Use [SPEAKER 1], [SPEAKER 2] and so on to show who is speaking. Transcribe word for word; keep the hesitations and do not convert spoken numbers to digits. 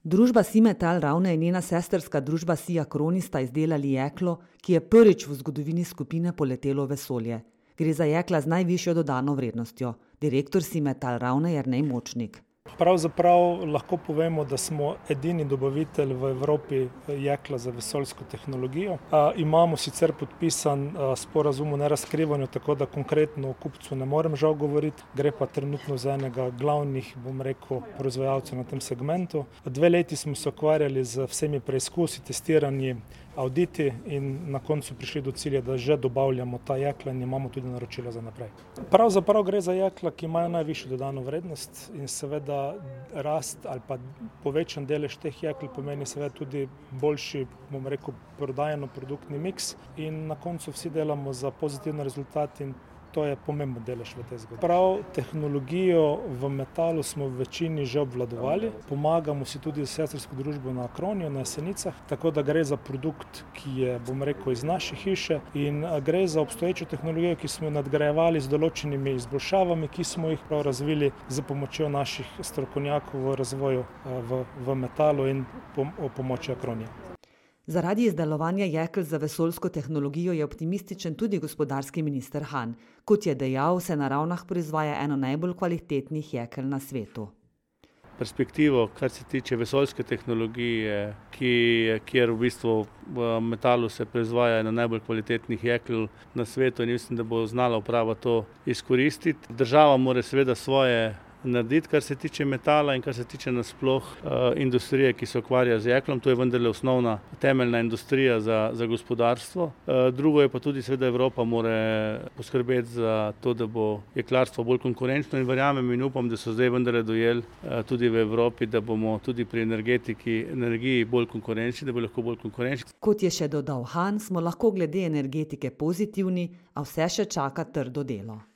[SPEAKER 1] Družba Simetal Ravne in njena sestrska družba Siacroni sta izdelali jeklo, ki je prvič v zgodovini skupine poletelo v vesolje. Gre za jekla z najvišjo dodano vrednostjo. Direktor Simetal Ravne Jernej Močnik.
[SPEAKER 2] Pravzaprav lahko povemo, da smo edini dobavitelj v Evropi jekla za vesoljsko tehnologijo. A, imamo sicer podpisan a, sporazum o nerazkrivanju, tako da konkretno o kupcu ne morem žal govoriti. Gre pa trenutno za enega glavnih, bom rekel, proizvajalcev na tem segmentu. Dve leti smo se ukvarjali z vsemi preizkusi, testiranji, auditi in na koncu prišli do cilja, da že dobavljamo ta jekla in imamo tudi naročila za naprej. Pravzaprav gre za jekla, ki imajo najvišjo dodano vrednost in seveda rast ali pa povečan delež teh jekel pomeni seveda tudi boljši, bom rekel, prodajno produktni miks in na koncu vsi delamo za pozitivne rezultate in to je pomemben delež v tej zgodbi. Prav tehnologijo v metalu smo v večini že obvladovali, pomagamo si tudi s sestrsko družbo na Acroniju, na Jesenicah, tako da gre za produkt, ki je, bom rekel, iz naše hiše in gre za obstoječo tehnologijo, ki smo jo nadgrajevali z določenimi izboljšavami, ki smo jih prav razvili z pomočjo naših strokovnjakov v razvoju v, v metalu in pom, o pomoči Acronija.
[SPEAKER 1] Zaradi izdelovanja jekel za vesoljsko tehnologijo je optimističen tudi gospodarski minister Han. Kot je dejal, se na Ravnah proizvaja eno najbolj kvalitetnih jekel na svetu.
[SPEAKER 3] Perspektivo, kar se tiče vesoljske tehnologije, ki, kjer v bistvu v metalu se proizvaja eno najbolj kvalitetnih jekel na svetu in mislim, da bo znala uprava to izkoristiti. Država mora seveda svoje narediti, kar se tiče metala in kar se tiče nasploh uh, industrije, ki se ukvarja z jeklom. To je vendarle osnovna temeljna industrija za, za gospodarstvo. Uh, drugo je pa tudi seveda Evropa mora poskrbeti za to, da bo jeklarstvo bolj konkurenčno in verjamem in upam, da so zdaj vendarle dojeli uh, tudi v Evropi, da bomo tudi pri energetiki, energiji bolj konkurenčni, da bo lahko bolj konkurenčni.
[SPEAKER 1] Kot je še dodal Han, smo lahko glede energetike pozitivni, a vse še čaka trdo delo.